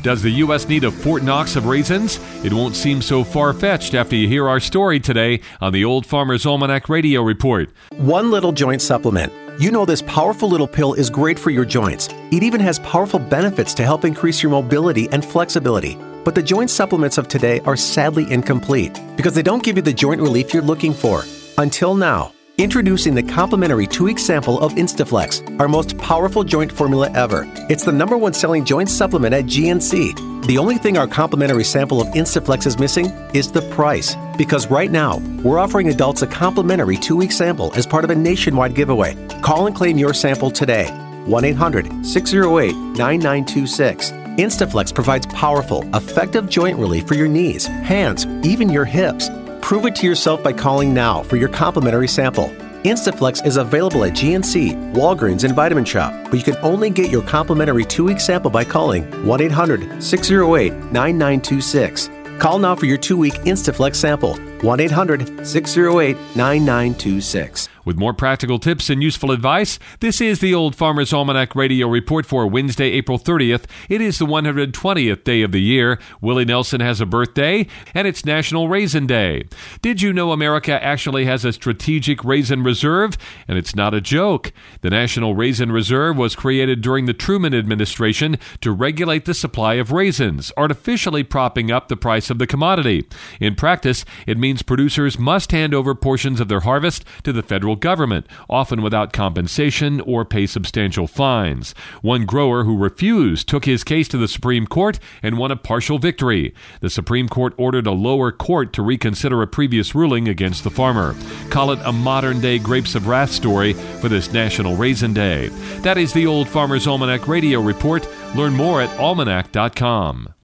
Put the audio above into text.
Does the U.S. need a Fort Knox of raisins? It won't seem so far-fetched after you hear our story today on the Old Farmer's Almanac Radio Report. One Little Joint Supplement. You know this powerful little pill is great for your joints. It even has powerful benefits to help increase your mobility and flexibility. But the joint supplements of today are sadly incomplete because they don't give you the joint relief you're looking for. Until now. Introducing the complimentary 2-week sample of Instaflex, our most powerful joint formula ever. It's the #1 selling joint supplement at GNC. The only thing our complimentary sample of Instaflex is missing is the price. Because right now, we're offering adults a complimentary 2-week sample as part of a nationwide giveaway. Call and claim your sample today. 1-800-608-9926. Instaflex provides powerful, effective joint relief for your knees, hands, even your hips. Prove it to yourself by calling now for your complimentary sample. Instaflex is available at GNC, Walgreens, and Vitamin Shop, but you can only get your complimentary 2-week sample by calling 1-800-608-9926. Call now for your 2-week Instaflex sample. 1-800-608-9926. With more practical tips and useful advice, this is the Old Farmer's Almanac Radio Report for Wednesday, April 30th. It is the 120th day of the year. Willie Nelson has a birthday, and it's National Raisin Day. Did you know America actually has a strategic raisin reserve? And it's not a joke. The National Raisin Reserve was created during the Truman administration to regulate the supply of raisins, artificially propping up the price of the commodity. In practice, it means producers must hand over portions of their harvest to the federal government, often without compensation or pay substantial fines. One grower who refused took his case to the Supreme Court and won a partial victory. The Supreme Court ordered a lower court to reconsider a previous ruling against the farmer. Call it a modern-day Grapes of Wrath story for this National Raisin Day. That is the Old Farmer's Almanac Radio Report. Learn more at almanac.com.